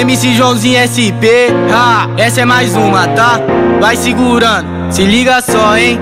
MC Joãozinho SP, essa é mais uma, tá? Vai segurando, se liga só, hein?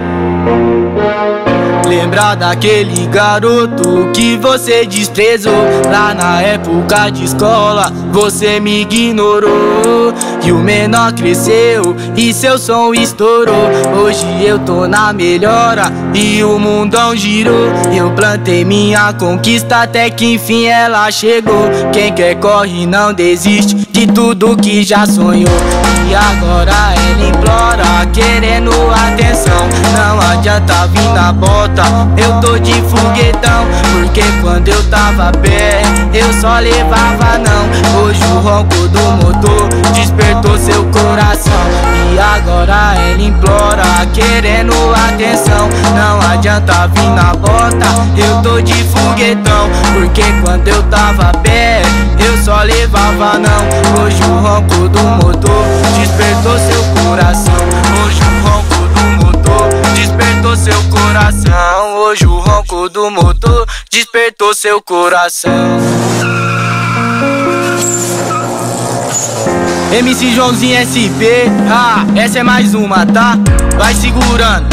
Lembra daquele garoto que você desprezou lá na época de escola? Você me ignorou e o menor cresceu e seu som estourou. Hoje eu tô na melhora e o mundão girou. Eu plantei minha conquista até que enfim ela chegou. Quem quer corre, não desiste de tudo que já sonhou. E agora ela implora, querendo atenção. Não adianta vir na bota, eu tô de foguetão. Porque quando eu tava perto, eu só levava não. Hoje o ronco do motor despertou seu coração. E agora ela implora, querendo atenção. Não adianta vir na bota, eu tô de foguetão. Porque quando eu tava perto, eu só levava não. Hoje o ronco do motor despertou seu coração. Hoje o ronco do motor despertou seu coração. Hoje o ronco do motor despertou seu coração. MC Joãozinho SP, essa é mais uma, tá? Vai segurando.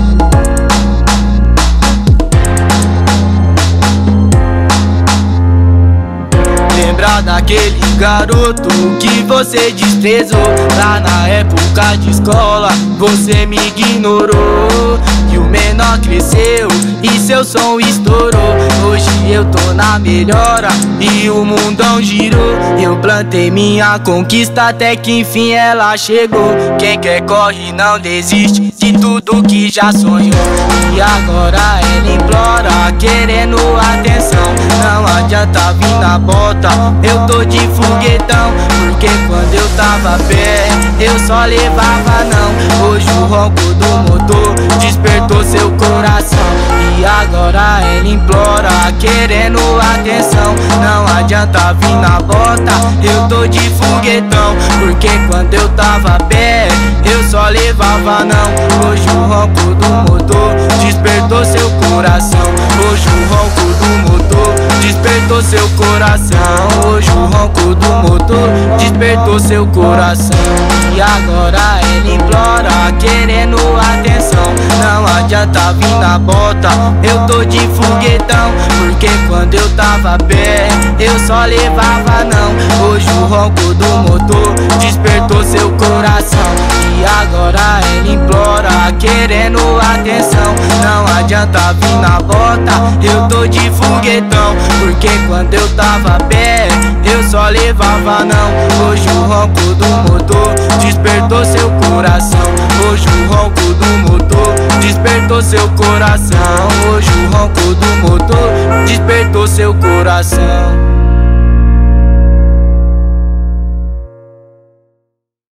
Lembra daquele garoto que você desprezou lá na época de escola? Você me ignorou e o menor cresceu e seu som estourou. Hoje eu tô na melhora e o mundão girou. Eu plantei minha conquista até que enfim ela chegou. Quem quer corre, não desiste de tudo que já sonhou. E agora ela implora, querendo atenção. Não adianta vir na bota, eu tô de foguetão. Porque quando eu tava perto, eu só levava não. Hoje o ronco do motor despertou seu coração. E agora ela implora, querendo atenção. Não adianta vir na bota, eu tô de foguetão. Porque quando eu tava perto, eu só levava não. Hoje o ronco do motor despertou seu coração. Hoje o ronco do motor despertou seu coração. Hoje o ronco do motor despertou seu coração. E agora ela implora, querendo atenção. Não adianta vir na bota, eu tô de foguetão. Porque quando eu tava perto, eu só levava não. Hoje o ronco do motor despertou seu coração. E agora ela implora, querendo atenção. Não adianta vir na bota, eu tô de foguetão. Porque quando eu tava perto, eu só levava não. Hoje o ronco do motor despertou seu coração. Hoje o ronco do motor despertou seu coração. Hoje o ronco do motor despertou seu coração.